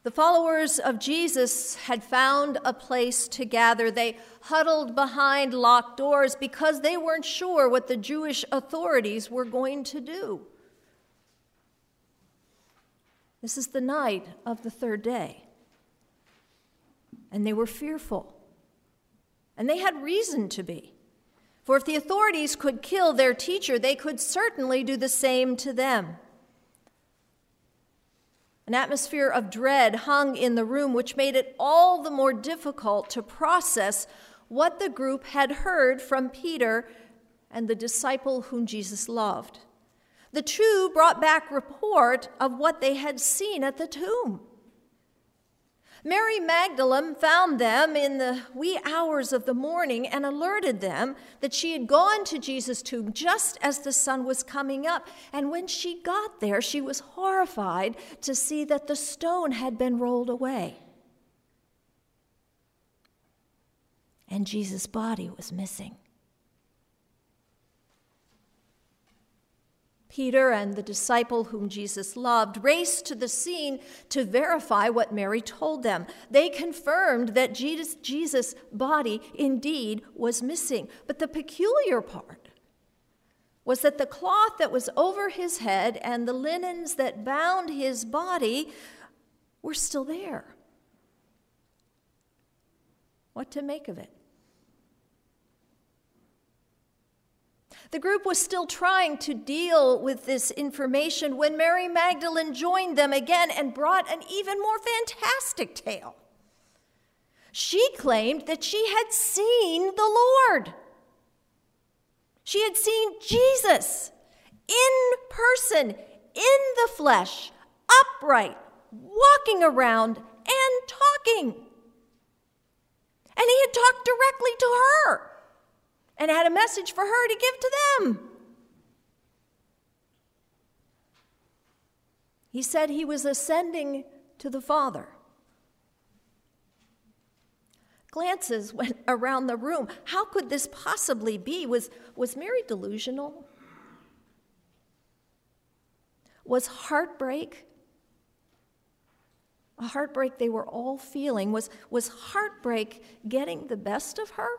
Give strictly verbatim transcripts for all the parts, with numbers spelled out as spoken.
The followers of Jesus had found a place to gather. They huddled behind locked doors because they weren't sure what the Jewish authorities were going to do. This is the night of the third day, and they were fearful, and they had reason to be. For if the authorities could kill their teacher, they could certainly do the same to them. An atmosphere of dread hung in the room, which made it all the more difficult to process what the group had heard from Peter and the disciple whom Jesus loved. The two brought back report of what they had seen at the tomb. Mary Magdalene found them in the wee hours of the morning and alerted them that she had gone to Jesus' tomb just as the sun was coming up. And when she got there, she was horrified to see that the stone had been rolled away. And Jesus' body was missing. Peter and the disciple whom Jesus loved raced to the scene to verify what Mary told them. They confirmed that Jesus, Jesus' body indeed was missing. But the peculiar part was that the cloth that was over his head and the linens that bound his body were still there. What to make of it? The group was still trying to deal with this information when Mary Magdalene joined them again and brought an even more fantastic tale. She claimed that she had seen the Lord. She had seen Jesus in person, in the flesh, upright, walking around and talking. And he had talked directly to her and had a message for her to give to them. He said he was ascending to the Father. Glances went around the room. How could this possibly be? Was, was Mary delusional? Was heartbreak, a heartbreak they were all feeling, was, was heartbreak getting the best of her?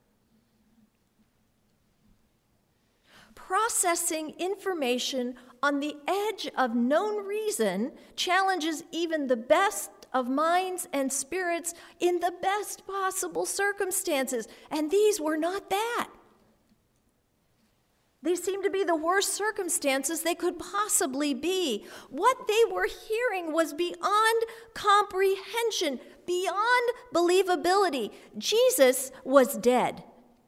Processing information on the edge of known reason challenges even the best of minds and spirits in the best possible circumstances, and these were not that. They seemed to be the worst circumstances they could possibly be. What they were hearing was beyond comprehension, beyond believability. Jesus was dead.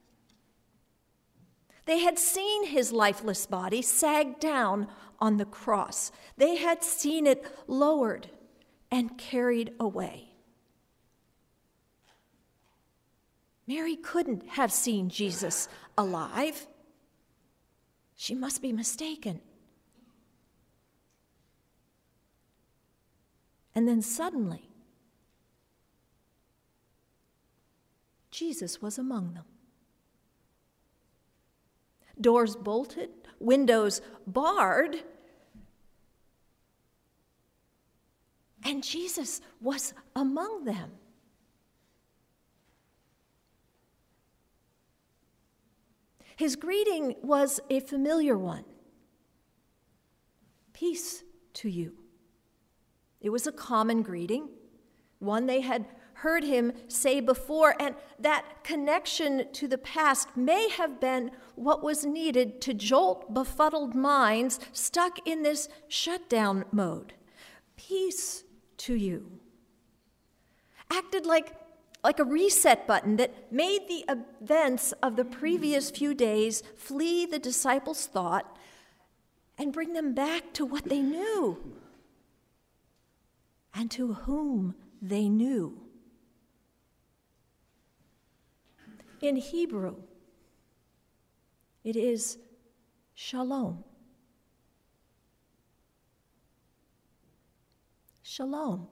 They had seen his lifeless body sag down on the cross. They had seen it lowered and carried away. Mary couldn't have seen Jesus alive. She must be mistaken. And then suddenly, Jesus was among them. Doors bolted, windows barred, and Jesus was among them. His greeting was a familiar one. Peace to you. It was a common greeting, one they had heard him say before, and that connection to the past may have been what was needed to jolt befuddled minds stuck in this shutdown mode. Peace to you. Acted like, like a reset button that made the events of the previous few days flee the disciples' thought and bring them back to what they knew and to whom they knew. In Hebrew, it is shalom. Shalom.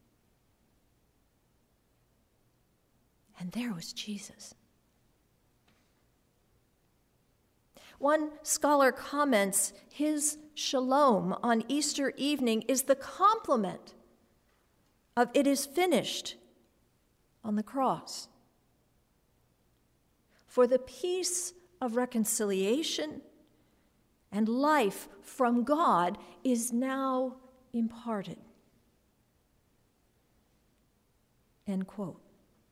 And there was Jesus. One scholar comments his shalom on Easter evening is the complement of "it is finished" on the cross. For the peace of reconciliation and life from God is now imparted. End quote.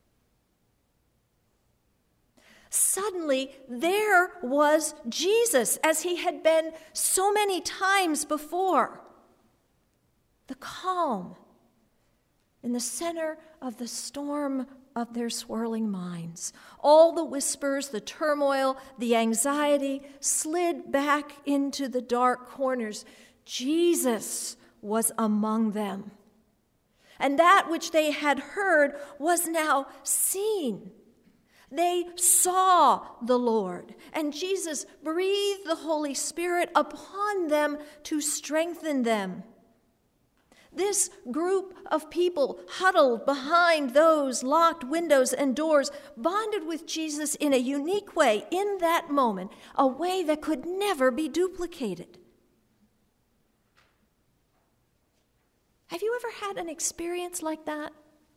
Suddenly, there was Jesus, as he had been so many times before. The calm in the center of the storm of their swirling minds. All the whispers, the turmoil, the anxiety slid back into the dark corners. Jesus was among them. And that which they had heard was now seen. They saw the Lord, and Jesus breathed the Holy Spirit upon them to strengthen them. This group of people huddled behind those locked windows and doors, bonded with Jesus in a unique way in that moment, a way that could never be duplicated. Have you ever had an experience like that?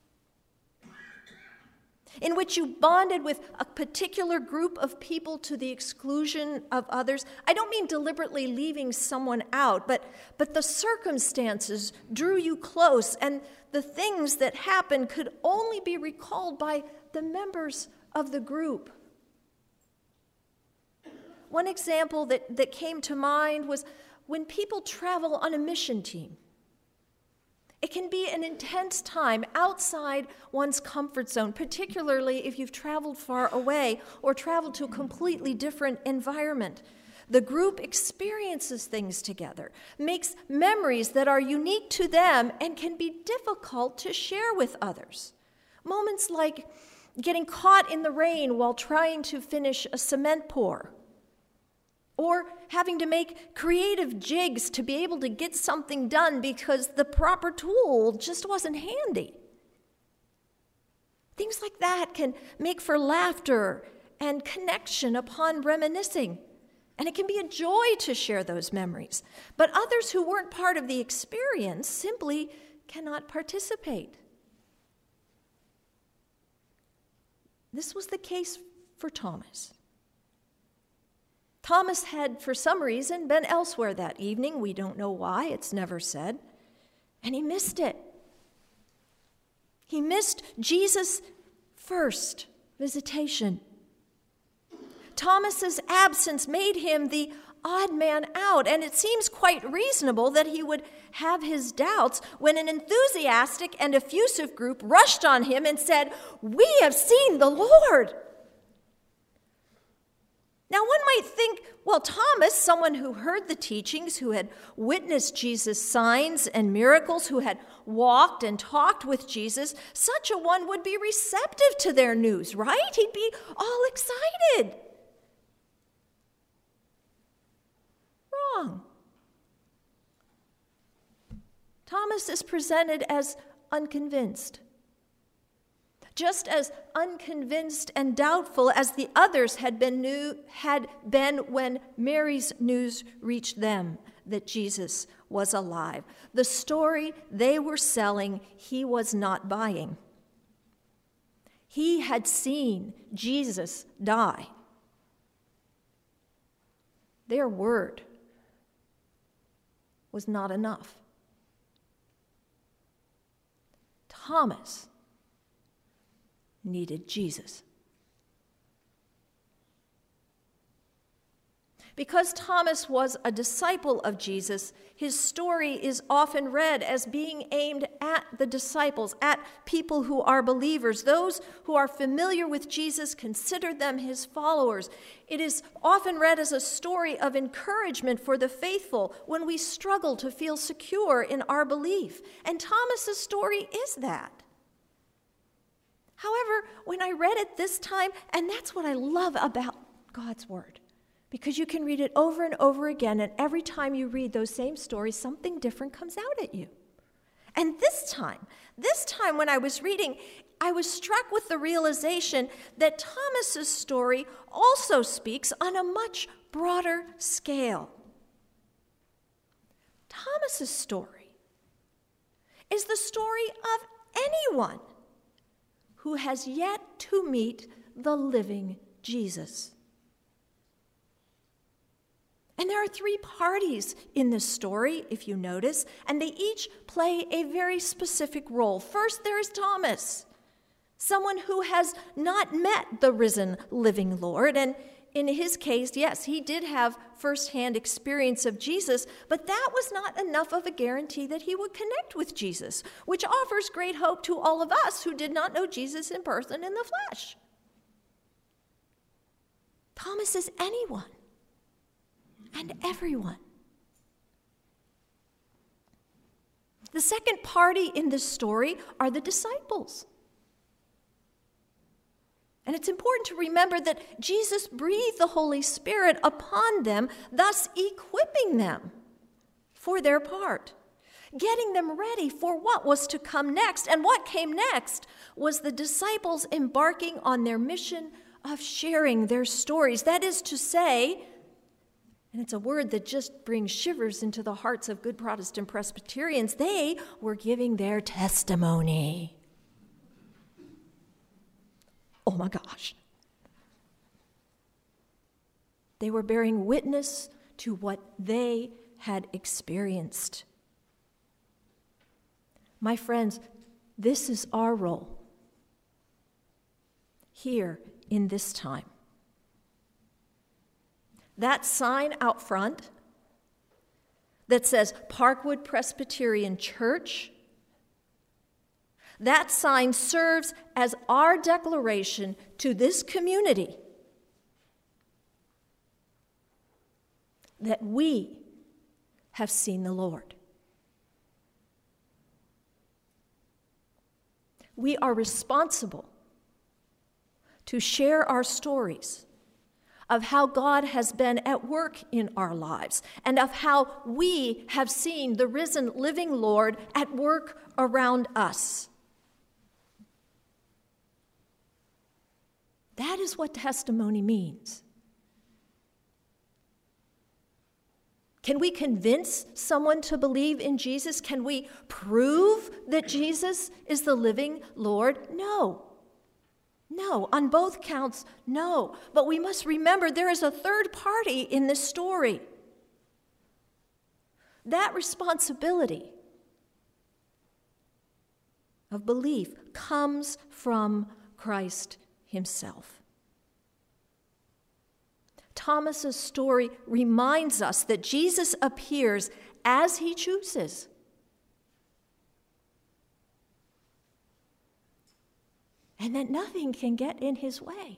In which you bonded with a particular group of people to the exclusion of others? I don't mean deliberately leaving someone out, but, but the circumstances drew you close, and the things that happened could only be recalled by the members of the group. One example that, that came to mind was when people travel on a mission team. It can be an intense time outside one's comfort zone, particularly if you've traveled far away or traveled to a completely different environment. The group experiences things together, makes memories that are unique to them and can be difficult to share with others. Moments like getting caught in the rain while trying to finish a cement pour, or having to make creative jigs to be able to get something done because the proper tool just wasn't handy. Things like that can make for laughter and connection upon reminiscing. And it can be a joy to share those memories. But others who weren't part of the experience simply cannot participate. This was the case for Thomas. Thomas had, for some reason, been elsewhere that evening. We don't know why. It's never said. And he missed it. He missed Jesus' first visitation. Thomas's absence made him the odd man out, and it seems quite reasonable that he would have his doubts when an enthusiastic and effusive group rushed on him and said, "We have seen the Lord." Now, one might think, well, Thomas, someone who heard the teachings, who had witnessed Jesus' signs and miracles, who had walked and talked with Jesus, such a one would be receptive to their news, right? He'd be all excited. Wrong. Thomas is presented as unconvinced. Just as unconvinced and doubtful as the others had been, new, had been when Mary's news reached them that Jesus was alive. The story they were selling, he was not buying. He had seen Jesus die. Their word was not enough. Thomas needed Jesus. Because Thomas was a disciple of Jesus, his story is often read as being aimed at the disciples, at people who are believers. Those who are familiar with Jesus consider them his followers. It is often read as a story of encouragement for the faithful when we struggle to feel secure in our belief. And Thomas's story is that. However, when I read it this time, and that's what I love about God's word, because you can read it over and over again, and every time you read those same stories, something different comes out at you. And this time, this time when I was reading, I was struck with the realization that Thomas's story also speaks on a much broader scale. Thomas's story, is the story of anyone who has yet to meet the living Jesus. And there are three parties in this story, if you notice, and they each play a very specific role. First, there is Thomas, someone who has not met the risen, living Lord. And in his case, yes, he did have firsthand experience of Jesus, but that was not enough of a guarantee that he would connect with Jesus, which offers great hope to all of us who did not know Jesus in person in the flesh. Thomas is anyone and everyone. The second party in this story are the disciples. And it's important to remember that Jesus breathed the Holy Spirit upon them, thus equipping them for their part, getting them ready for what was to come next. And what came next was the disciples embarking on their mission of sharing their stories. That is to say, and it's a word that just brings shivers into the hearts of good Protestant Presbyterians, they were giving their testimony. Oh my gosh. They were bearing witness to what they had experienced. My friends, this is our role here in this time. That sign out front that says Parkwood Presbyterian Church, that sign serves as our declaration to this community that we have seen the Lord. We are responsible to share our stories of how God has been at work in our lives and of how we have seen the risen, living Lord at work around us. That is what testimony means. Can we convince someone to believe in Jesus? Can we prove that Jesus is the living Lord? No. No. On both counts, no. But we must remember there is a third party in this story. That responsibility of belief comes from Christ himself. Thomas's story reminds us that Jesus appears as he chooses. And that nothing can get in his way.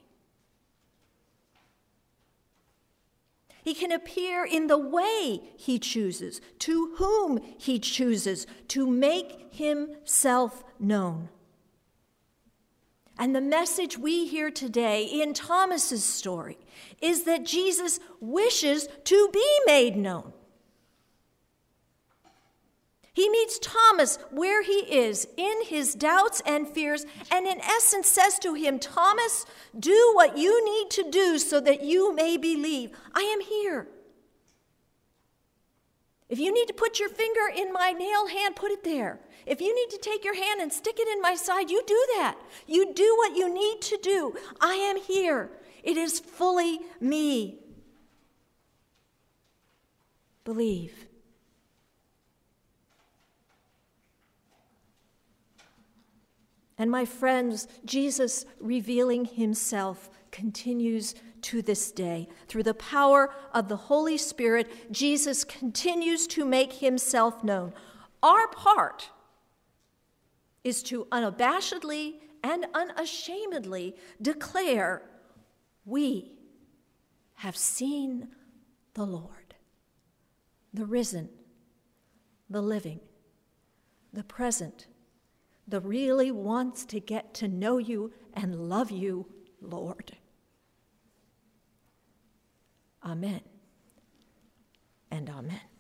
He can appear in the way he chooses, to whom he chooses, to make himself known. And the message we hear today in Thomas's story is that Jesus wishes to be made known. He meets Thomas where he is, in his doubts and fears, and in essence says to him, Thomas, do what you need to do so that you may believe. I am here. If you need to put your finger in my nail hand, put it there. If you need to take your hand and stick it in my side, you do that. You do what you need to do. I am here. It is fully me. Believe. And my friends, Jesus revealing himself continues to this day. Through the power of the Holy Spirit, Jesus continues to make himself known. Our part is to unabashedly and unashamedly declare, we have seen the Lord, the risen, the living, the present, the really wants to get to know you and love you, Lord. Amen and amen.